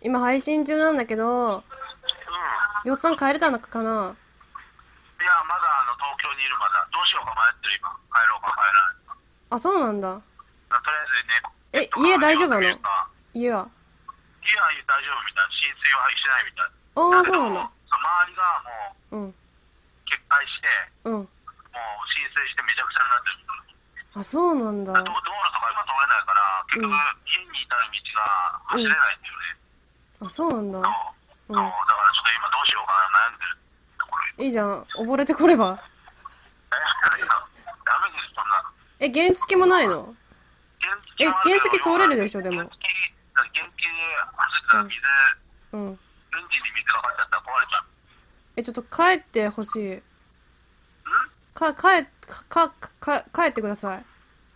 今配信中なんだけど、 うん。 よっさん帰れたのかな？ いや、まだ東京にいるまだ。どうしようか迷ってる今。帰ろうか帰らないか。 あ、そうなんだ。 とりあえずね、 え、家大丈夫なの？ 読んでみるか。 家は。 いや、大丈夫みたいな。浸水はしないみたい。 ああ、 だけど、 そうなんだ。 周りがもううん。 決壊して、 うん。 もう浸水してめちゃくちゃになってる。 あ、そうなんだ。 道路とか今通れないから、結局、 うん。 家に至る道が走れうん。 ないんだよね。 あ、そうなんだ。 そう。 うん。 だからちょっと今どうしようかな悩んでるところ。 いいじゃん。溺れてこれば。 ダメです、そんなの。 え、原付もないの？ 原付え、 はあるけど、 原付通れるでしょ、でも。 原付で走ったうん。 ら水、 うん。 エンジンに水がかかっちゃったら壊れちゃう。 え、ちょっと帰ってほしい。帰ってください。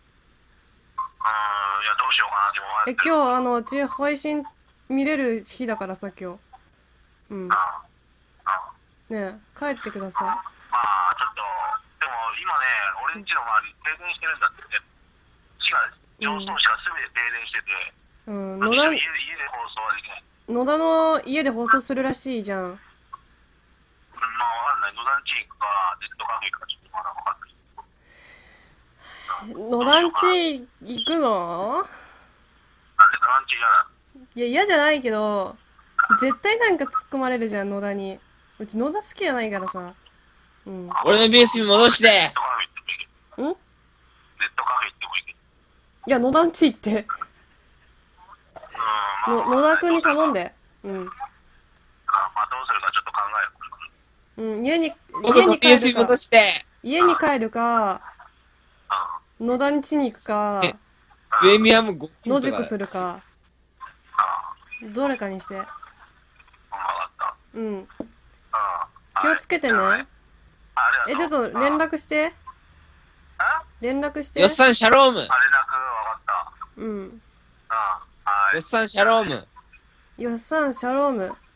いや、どうしようかなって思われえ、 てる。 今日、うち配信見れる日だからさ、今日。うん。ねえ、帰ってくださまあ、ちょっと、でも今ね、俺ん家の周り停電してるんだってね。市が、 い。う上層ん。 市が全て停電してて、 うん。 家で放送はできない。 野田の家で放送するらしいじゃん。 まあ、わかんない。野田んち行くか、ネットカフェ行くか、ちょっとまだわかんない。 野田んどうしようかな。 ち行くの？ なんで、野田んち嫌だ。 いや、嫌じゃないけど、絶対なんか突っ込まれるじゃん、野田に。うち野田好きじゃないからさ。うん。ん？ 俺のベースに戻して。 ネットカフェ行ってもいいけど。ネットカフェ行ってもいいけど。 いや、野田んち行って。 まあ、 野田くんに頼んで。 で。うん。 まあ、どうするかちょっと考える。 うん、家僕のに帰るか、 ベースに戻して。 家に帰るか、 うん。 野田んちに行くか、 プレミアム5ポイントが。 野宿するか、どれかにして。 わかった。 うん。 うん。 気をつけてね。 ありえ、ちょっと連絡して。連絡して。 よっさんシャローム。 連絡わかった。 うん。 はい。 よっさんシャローム。 よっさん、シャローム。